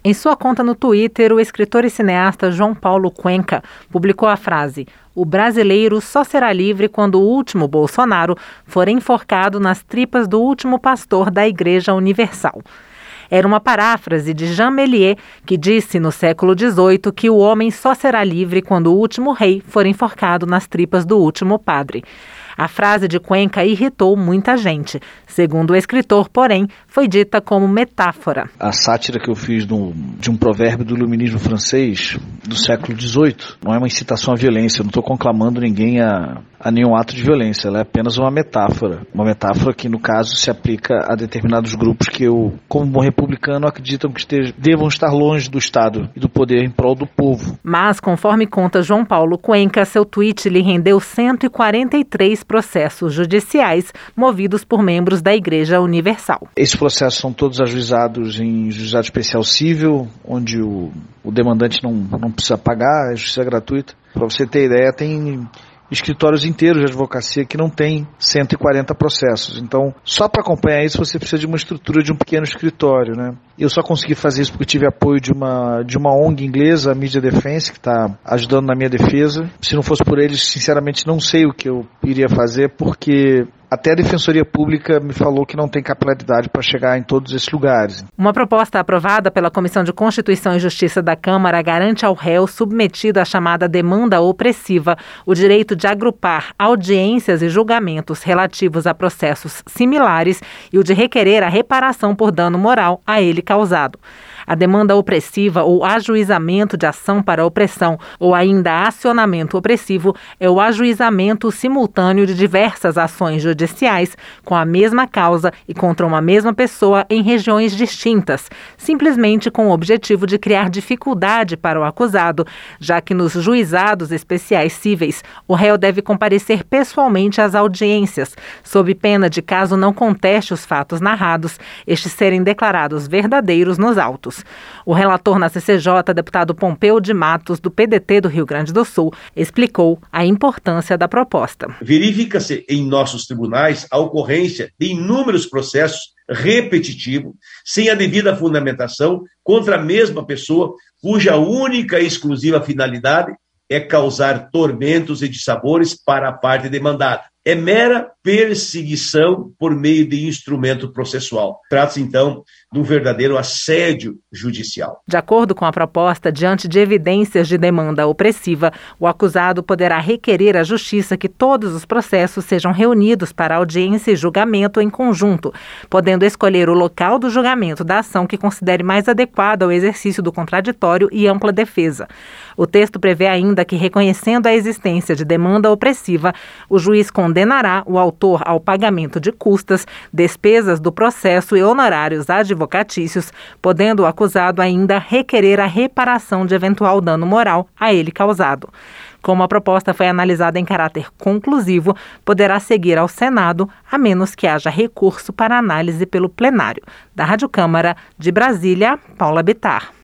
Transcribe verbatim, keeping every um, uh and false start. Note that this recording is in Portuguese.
Em sua conta no Twitter, o escritor e cineasta João Paulo Cuenca publicou a frase: "O brasileiro só será livre quando o último Bolsonaro for enforcado nas tripas do último pastor da Igreja Universal." Era uma paráfrase de Jean Méliès, que disse no século dezoito que o homem só será livre quando o último rei for enforcado nas tripas do último padre. A frase de Cuenca irritou muita gente. Segundo o escritor, porém, foi dita como metáfora. A sátira que eu fiz do, de um provérbio do iluminismo francês do século dezoito não é uma incitação à violência. Eu não estou conclamando ninguém a, a nenhum ato de violência. Ela é apenas uma metáfora. Uma metáfora que, no caso, se aplica a determinados grupos que eu, como bom republicano, acreditam que estejam, devam estar longe do Estado e do poder em prol do povo. Mas, conforme conta João Paulo Cuenca, seu tweet lhe rendeu cento e quarenta e três processos judiciais movidos por membros da Igreja Universal. Esses processos são todos ajuizados em juizado especial cível, onde o, o demandante não, não precisa pagar, a justiça é gratuita. Para você ter ideia, tem escritórios inteiros de advocacia que não tem cento e quarenta processos. Então, só para acompanhar isso, você precisa de uma estrutura de um pequeno escritório, né? Eu só consegui fazer isso porque tive apoio de uma, de uma O N G inglesa, a Media Defense, que está ajudando na minha defesa. Se não fosse por eles, sinceramente, não sei o que eu iria fazer, porque até a Defensoria Pública me falou que não tem capilaridade para chegar em todos esses lugares. Uma proposta aprovada pela Comissão de Constituição e Justiça da Câmara garante ao réu submetido à chamada demanda opressiva o direito de agrupar audiências e julgamentos relativos a processos similares e o de requerer a reparação por dano moral a ele causado. A demanda opressiva ou ajuizamento de ação para opressão ou ainda acionamento opressivo é o ajuizamento simultâneo de diversas ações judiciais com a mesma causa e contra uma mesma pessoa em regiões distintas, simplesmente com o objetivo de criar dificuldade para o acusado, já que nos juizados especiais cíveis o réu deve comparecer pessoalmente às audiências, sob pena de, caso não conteste os fatos narrados, estes serem declarados verdadeiros nos autos. O relator na C C J, deputado Pompeu de Matos, do P D T do Rio Grande do Sul, explicou a importância da proposta. Verifica-se em nossos tribunais a ocorrência de inúmeros processos repetitivos, sem a devida fundamentação, contra a mesma pessoa, cuja única e exclusiva finalidade é causar tormentos e dissabores para a parte demandada. É mera perseguição por meio de instrumento processual. Trata-se, então, de um verdadeiro assédio judicial. De acordo com a proposta, diante de evidências de demanda opressiva, o acusado poderá requerer à Justiça que todos os processos sejam reunidos para audiência e julgamento em conjunto, podendo escolher o local do julgamento da ação que considere mais adequado ao exercício do contraditório e ampla defesa. O texto prevê ainda que, reconhecendo a existência de demanda opressiva, o juiz condenará o autor ao pagamento de custas, despesas do processo e honorários advocatícios, podendo o acusado ainda requerer a reparação de eventual dano moral a ele causado. Como a proposta foi analisada em caráter conclusivo, poderá seguir ao Senado, a menos que haja recurso para análise pelo plenário. Da Rádio Câmara de Brasília, Paula Bittar.